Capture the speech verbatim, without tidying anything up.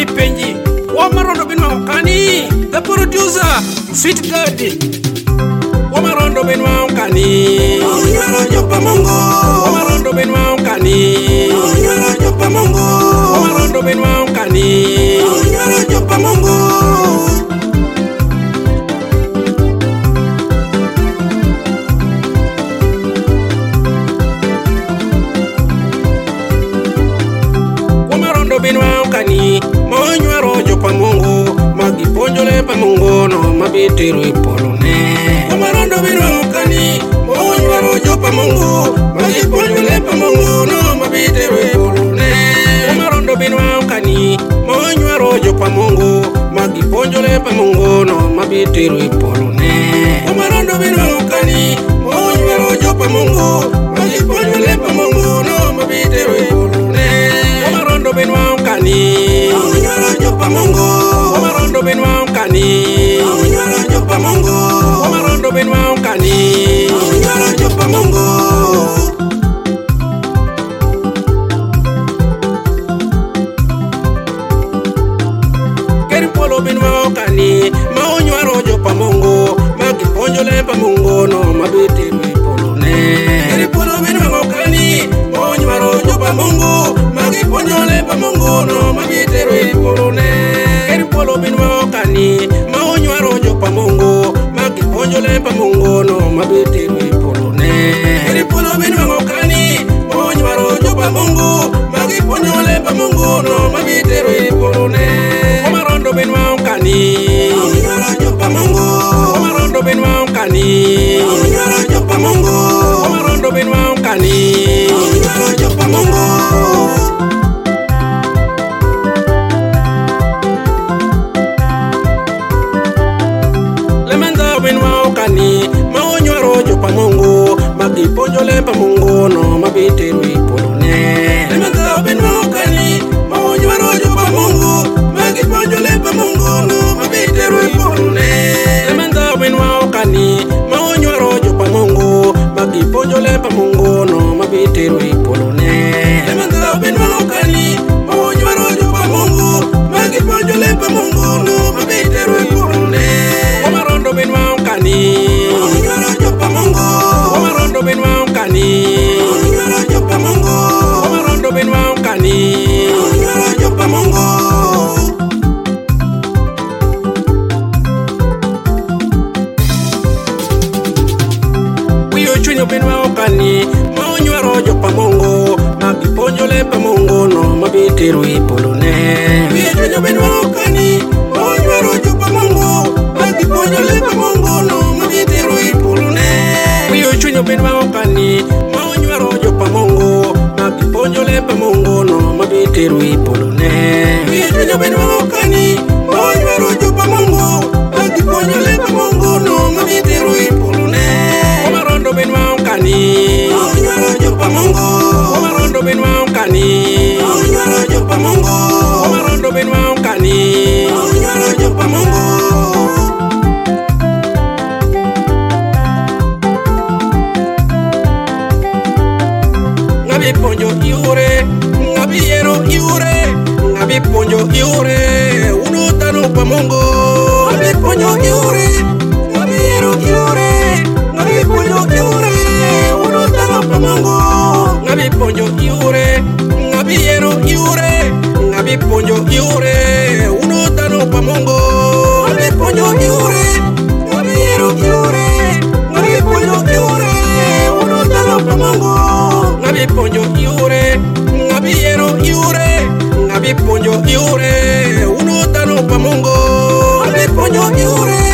penji Wamarondo bin Maukani, the producer, Sweet Gardi. Wamarondo bin Maukani, Jopa Mongo. Wamarondo bin Maukani, Jopa Mongo. Wamarondo bin Maukani, Jopa Mongo. Bin Maukani, Monywaro Jopa Mongo, Magi Ponjole Pamongo, no Mabitiru Ipolone. Wamarondo bin Maukani, Monywaro Jopa Mongo, Magi Ponjole Pamongo, no Mabitiru Ipolone. Wamarondo bin Maukani, Monywaro Jopa Mongo, Magi Ponjole Pamongo, no Mabitiru Ipolone. Wamarondo bin Maukani, Monywaro Jopa Mongo, Magi Ponjole Pamongo, no Mabitiru Ipolone. Wamarondo bin Maukani, Jopa Mongo. Wamarondo bin Maukani, Jopa Mongo. Wamarondo bin Maukani, Jopa Mongo. Keri polo bin Maukani, Maunywaro Jopa Mongo, Magi Ponjole Pamongo, no Mabitiru Ipolone. Keri polo bin Maukani, Maunywaro Jopa Mongo, Magi Ponjole Pamongo, no Mabitiru Ipolone. Keri polo bin Maukani, Maunywaro Jopa Mongo, Magi Ponjole Pamongo, no Mabitiru Ipolone. Keri polo bin Maukani, Maunywaro Jopa Mongo, Magi Ponjole Pamongo, no Mabitiru Ipolone. Wamarondo bin Maukani, Jopa Mongo. Wamarondo bin Maukani, Jopa Mongo. Wamarondo bin Maukani, Jopa Mongo. Maunywaro Jopa Mongo, Magi Ponjole Pamongo, no Mabitiru Ipolone. Lemanda bin Maukani, Maunywaro Jopa Mongo, Magi Ponjole Pamongo, no Mabitiru Ipolone. Lemanda bin Maukani, Maunywaro Jopa Mongo, Magi Ponjole Pamongo, no Mabitiru Ipolone. Lemanda bin Maukani, Maunywaro Jopa Mongo, Magi Ponjole Pamongo, no Mabitiru Ipolone. Wamarondo bin Maukani, Jopa Mongo. Wamarondo bin Maukani, Jopa Mongo. Wamarondo bin Maukani, Jopa Mongo. Wiyo chunyo bin Maukani, Maunywaro Jopa Mongo, Magi Ponjole Pamongo, no Mabitiru Ipolone. Wiyo chunyo bin Maukani, Maunywaro Jopa Mongo, Magi Ponjole Pamongo, no Mabitiru Ipolone. Wiyo chunyo bin Maukani, Maunywaro Jopa Mongo, Magi Ponjole Pamongo, no Mabitiru Ipolone. Wiyo chunyo bin Maukani, Maunywaro Jopa Mongo, Magi Ponjole Pamongo, no Mabitiru Ipolone. Wamarondo bin Maukani, Jopa Mongo. Wamarondo bin Maukani, Jopa Mongo. Wamarondo bin Maukani, Jopa Mongo. Ngabi ponjo iure, ngabi yero iure, ngabi ponjo iure, uno tano pamongo. Ngabi ponjo iure, ngabi yero iure, ngabi ponjo iure, uno tano pamongo. Ngabi ponjo iure, ngabi yero iure, ngabi ponjo iure, uno tano pamongo. Ngabi ponjo iure, ngabi yero iure, ngabi ponjo iure, uno tano pamongo. Ngabi ponjo iure, ngabi yero iure, ngabi ponjo iure, uno tano pamongo. Ngabi ponjo iure.